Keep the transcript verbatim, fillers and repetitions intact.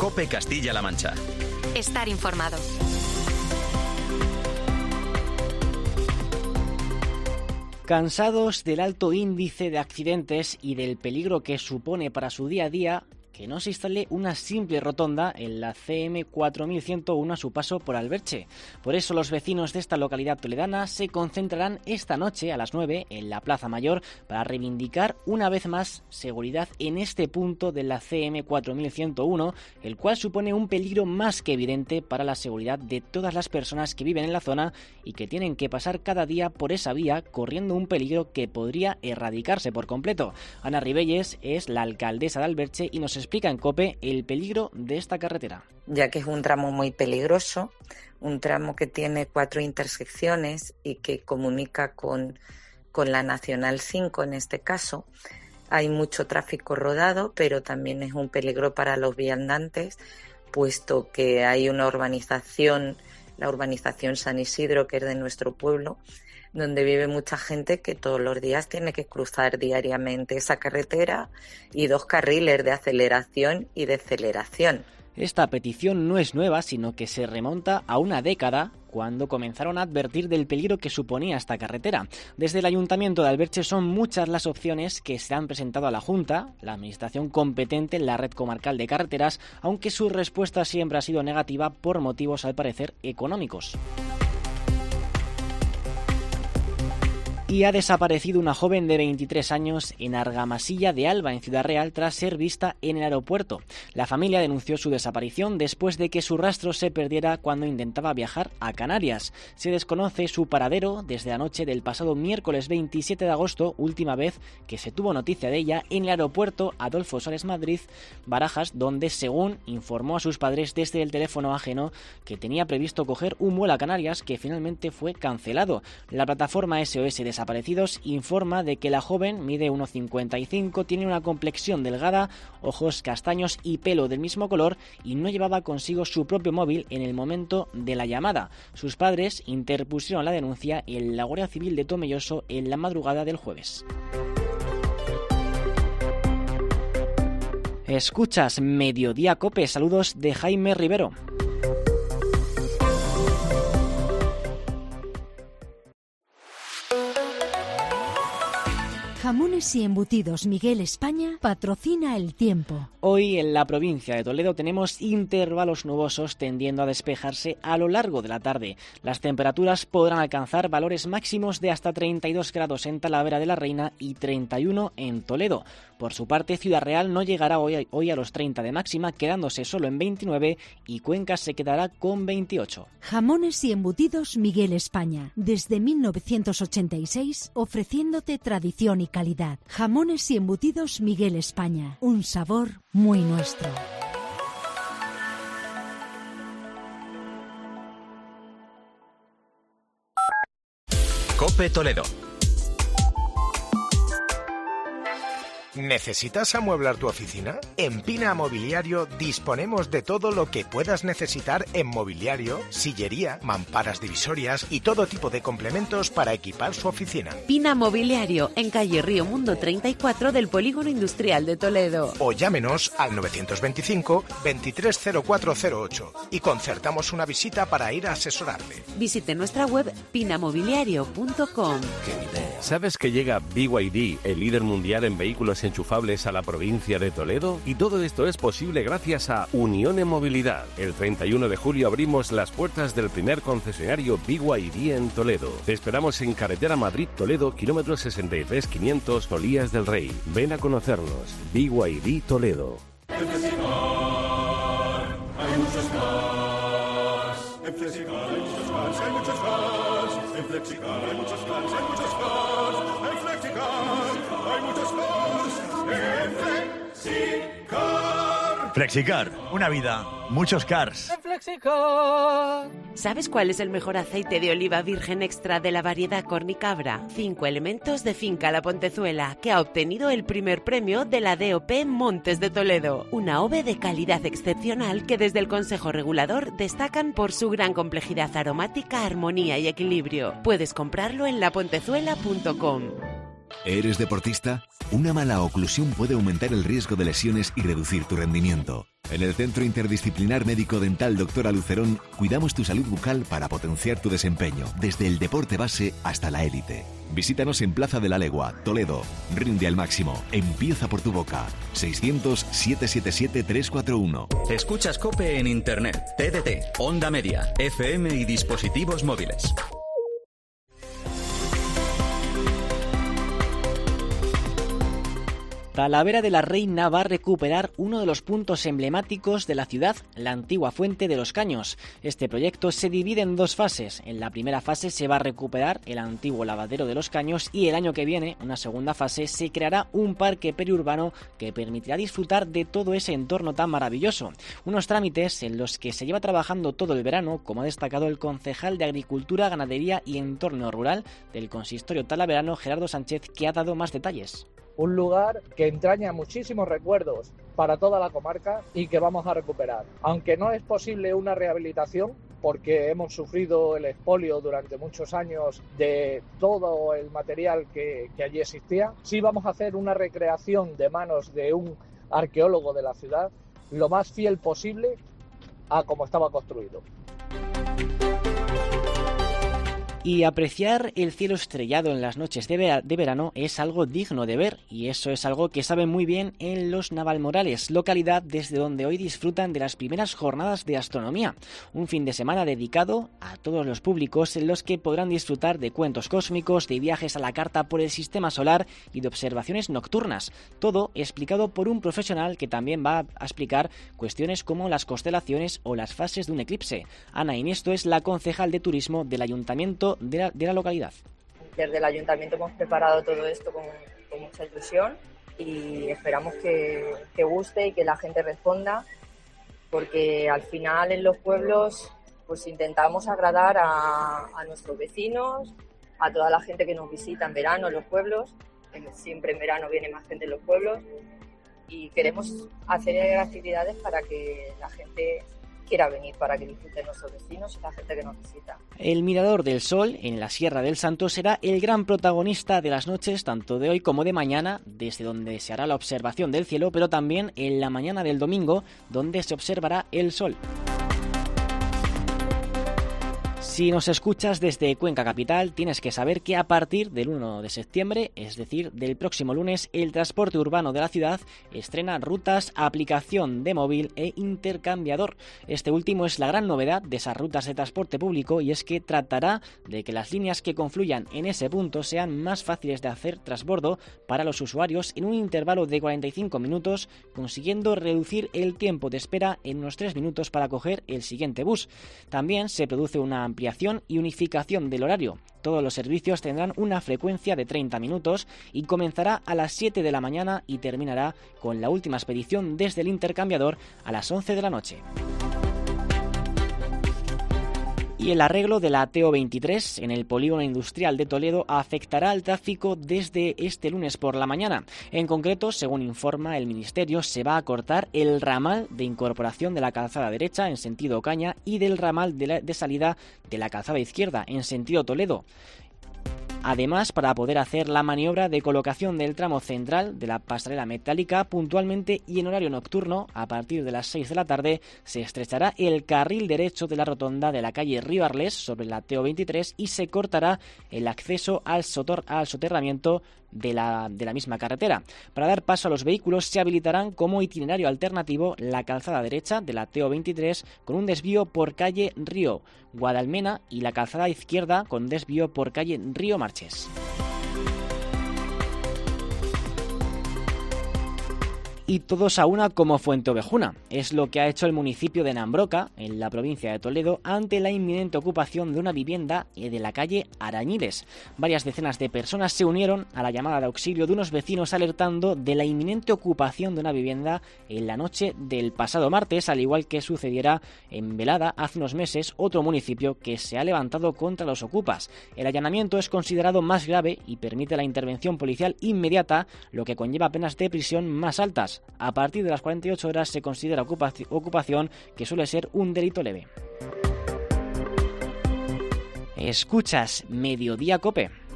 COPE Castilla-La Mancha. Estar informado. Cansados del alto índice de accidentes y del peligro que supone para su día a día, que no se instale una simple rotonda en la C M cuatro mil ciento uno a su paso por Alberche. Por eso los vecinos de esta localidad toledana se concentrarán esta noche a las nueve en la Plaza Mayor para reivindicar una vez más seguridad en este punto de la C M cuatro mil ciento uno, el cual supone un peligro más que evidente para la seguridad de todas las personas que viven en la zona y que tienen que pasar cada día por esa vía corriendo un peligro que podría erradicarse por completo. Ana Ribelles es la alcaldesa de Alberche y nos explica explica en COPE el peligro de esta carretera. Ya que es un tramo muy peligroso, un tramo que tiene cuatro intersecciones y que comunica con, con la Nacional cinco en este caso. Hay mucho tráfico rodado, pero también es un peligro para los viandantes, puesto que hay una urbanización, la urbanización San Isidro, que es de nuestro pueblo, donde vive mucha gente que todos los días tiene que cruzar diariamente esa carretera y dos carriles de aceleración y deceleración. Esta petición no es nueva, sino que se remonta a una década cuando comenzaron a advertir del peligro que suponía esta carretera. Desde el Ayuntamiento de Alberche son muchas las opciones que se han presentado a la Junta, la administración competente en la red comarcal de carreteras, aunque su respuesta siempre ha sido negativa por motivos, al parecer, económicos. Y ha desaparecido una joven de veintitrés años en Argamasilla de Alba, en Ciudad Real, tras ser vista en el aeropuerto. La familia denunció su desaparición después de que su rastro se perdiera cuando intentaba viajar a Canarias. Se desconoce su paradero desde la noche del pasado miércoles veintisiete de agosto, última vez que se tuvo noticia de ella en el aeropuerto Adolfo Suárez Madrid, Barajas, donde, según informó a sus padres desde el teléfono ajeno, que tenía previsto coger un vuelo a Canarias que finalmente fue cancelado. La plataforma S O S de Desaparecidos informa de que la joven mide uno cincuenta y cinco, tiene una complexión delgada, ojos castaños y pelo del mismo color y no llevaba consigo su propio móvil en el momento de la llamada. Sus padres interpusieron la denuncia en la Guardia Civil de Tomelloso en la madrugada del jueves. Escuchas Mediodía COPE, saludos de Jaime Rivero. Jamones y Embutidos Miguel España patrocina el tiempo. Hoy en la provincia de Toledo tenemos intervalos nubosos tendiendo a despejarse a lo largo de la tarde. Las temperaturas podrán alcanzar valores máximos de hasta treinta y dos grados en Talavera de la Reina y treinta y uno en Toledo. Por su parte, Ciudad Real no llegará hoy, hoy a los treinta de máxima, quedándose solo en veintinueve, y Cuenca se quedará con veintiocho. Jamones y Embutidos Miguel España, desde mil novecientos ochenta y seis, ofreciéndote tradición y calidad. Jamones y Embutidos Miguel España, un sabor muy nuestro. COPE Toledo. ¿Necesitas amueblar tu oficina? En Pina Mobiliario disponemos de todo lo que puedas necesitar en mobiliario, sillería, mamparas divisorias y todo tipo de complementos para equipar su oficina. Pina Mobiliario, en calle Río Mundo treinta y cuatro del Polígono Industrial de Toledo. O llámenos al novecientos veinticinco, veintitrés cero cuatro cero ocho y concertamos una visita para ir a asesorarle. Visite nuestra web pina mobiliario punto com. ¿Sabes que llega B Y D, el líder mundial en vehículos enchufables, a la provincia de Toledo? Y todo esto es posible gracias a Unión en Movilidad. El treinta y uno de julio abrimos las puertas del primer concesionario B Y D en Toledo. Te esperamos en Carretera Madrid-Toledo, kilómetro sesenta y tres quinientos, Olías del Rey. Ven a conocernos. B Y D Toledo. En Flexicar hay muchos cars. En Flexicar hay muchos cars, hay muchos cars. En Flexicar hay muchos cars, hay muchos cars. En Flexicar hay muchos cars. En Flexicar. Flexicar, una vida, muchos cars. En Flexicar. ¿Sabes cuál es el mejor aceite de oliva virgen extra de la variedad Cornicabra? Cinco elementos de Finca La Pontezuela, que ha obtenido el primer premio de la D O P Montes de Toledo. Una ove de calidad excepcional que desde el Consejo Regulador destacan por su gran complejidad aromática, armonía y equilibrio. Puedes comprarlo en la pontezuela punto com. ¿Eres deportista? Una mala oclusión puede aumentar el riesgo de lesiones y reducir tu rendimiento. En el Centro Interdisciplinar Médico Dental Doctora Lucerón cuidamos tu salud bucal para potenciar tu desempeño, desde el deporte base hasta la élite. Visítanos en Plaza de la Legua, Toledo. Rinde al máximo. Empieza por tu boca. seiscientos, siete siete siete, tres cuatro uno. Escuchas COPE en Internet, T D T, Onda Media, F M y dispositivos móviles. Talavera de la Reina va a recuperar uno de los puntos emblemáticos de la ciudad, la antigua Fuente de los Caños. Este proyecto se divide en dos fases. En la primera fase se va a recuperar el antiguo lavadero de los Caños y el año que viene, una segunda fase, se creará un parque periurbano que permitirá disfrutar de todo ese entorno tan maravilloso. Unos trámites en los que se lleva trabajando todo el verano, como ha destacado el concejal de Agricultura, Ganadería y Entorno Rural del Consistorio Talaverano, Gerardo Sánchez, que ha dado más detalles. Un lugar que entraña muchísimos recuerdos para toda la comarca y que vamos a recuperar. Aunque no es posible una rehabilitación, porque hemos sufrido el expolio durante muchos años de todo el material que, que allí existía, sí vamos a hacer una recreación de manos de un arqueólogo de la ciudad lo más fiel posible a cómo estaba construido. Y apreciar el cielo estrellado en las noches de, ver- de verano es algo digno de ver, y eso es algo que saben muy bien en Los Navalmorales, localidad desde donde hoy disfrutan de las primeras jornadas de astronomía, un fin de semana dedicado a todos los públicos en los que podrán disfrutar de cuentos cósmicos, de viajes a la carta por el sistema solar y de observaciones nocturnas, todo explicado por un profesional que también va a explicar cuestiones como las constelaciones o las fases de un eclipse. Ana Iniesto es la concejal de turismo del Ayuntamiento De la, de la localidad. Desde el ayuntamiento hemos preparado todo esto con, con mucha ilusión y esperamos que, que guste y que la gente responda, porque al final en los pueblos pues intentamos agradar a, a nuestros vecinos, a toda la gente que nos visita en verano en los pueblos. Siempre en verano viene más gente en los pueblos y queremos hacer actividades para que la gente quiera venir, para que disfruten nuestros vecinos y la gente que nos visita. El Mirador del Sol, en la Sierra del Santo, será el gran protagonista de las noches, tanto de hoy como de mañana, desde donde se hará la observación del cielo, pero también en la mañana del domingo, donde se observará el sol. Si nos escuchas desde Cuenca Capital, tienes que saber que a partir del uno de septiembre, es decir, del próximo lunes, el transporte urbano de la ciudad estrena rutas, aplicación de móvil e intercambiador. Este último es la gran novedad de esas rutas de transporte público, y es que tratará de que las líneas que confluyan en ese punto sean más fáciles de hacer transbordo para los usuarios en un intervalo de cuarenta y cinco minutos, consiguiendo reducir el tiempo de espera en unos tres minutos para coger el siguiente bus. También se produce una ampliación y unificación del horario. Todos los servicios tendrán una frecuencia de treinta minutos y comenzará a las siete de la mañana y terminará con la última expedición desde el intercambiador a las once de la noche. Y el arreglo de la T O veintitrés en el polígono industrial de Toledo afectará al tráfico desde este lunes por la mañana. En concreto, según informa el Ministerio, se va a cortar el ramal de incorporación de la calzada derecha en sentido Ocaña y del ramal de, la, de salida de la calzada izquierda en sentido Toledo. Además, para poder hacer la maniobra de colocación del tramo central de la pasarela metálica puntualmente y en horario nocturno, a partir de las seis de la tarde, se estrechará el carril derecho de la rotonda de la calle Río Arlés sobre la T O veintitrés y se cortará el acceso al, sotor, al soterramiento de la, de la misma carretera. Para dar paso a los vehículos se habilitarán como itinerario alternativo la calzada derecha de la T O veintitrés con un desvío por calle Río Guadalmena y la calzada izquierda con desvío por calle Río Marches. Y todos a una como Fuenteovejuna. Es lo que ha hecho el municipio de Nambroca, en la provincia de Toledo, ante la inminente ocupación de una vivienda de la calle Arañiles. Varias decenas de personas se unieron a la llamada de auxilio de unos vecinos alertando de la inminente ocupación de una vivienda en la noche del pasado martes, al igual que sucediera en Velada hace unos meses, otro municipio que se ha levantado contra los ocupas. El allanamiento es considerado más grave y permite la intervención policial inmediata, lo que conlleva penas de prisión más altas. A partir de las cuarenta y ocho horas se considera ocupación, que suele ser un delito leve. Escuchas Mediodía COPE.